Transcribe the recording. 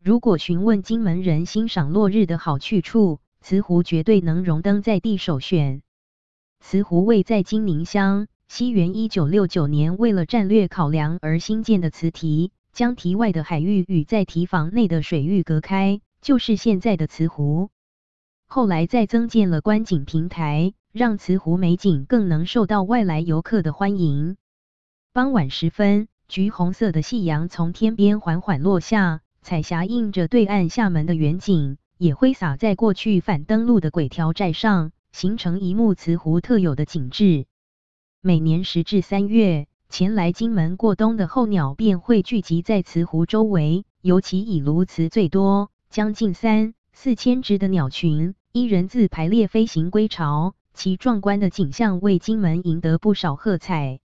如果询问金门人欣赏落日的好去处，慈湖绝对能荣登在地首选。慈湖位在金宁乡，西元1969年为了战略考量而兴建的慈堤，将堤外的海域与在堤防内的水域隔开，就是现在的慈湖。后来再增建了观景平台，让慈湖美景更能受到外来游客的欢迎。傍晚时分，橘红色的夕阳从天边缓缓落下，彩霞映着对岸厦门的远景，也挥洒在过去反登陆的鬼条寨上，形成一幕慈湖特有的景致。每年10至3月，前来金门过冬的候鸟便会聚集在慈湖周围，尤其以鸬鹚最多，将近3、4千只的鸟群，一人字排列飞行归巢，其壮观的景象为金门赢得不少喝彩。